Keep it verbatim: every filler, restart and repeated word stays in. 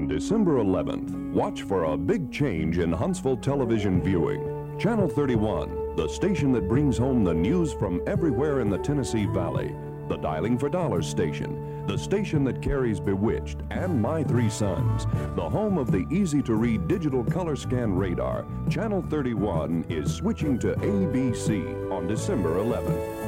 December eleventh, watch for a big change in Huntsville television viewing. Channel thirty-one, the station that brings home the news from everywhere in the Tennessee Valley. The Dialing for Dollars station, the station that carries Bewitched and My Three Sons. The home of the easy-to-read digital color scan radar. Channel thirty-one is switching to A B C on December eleventh.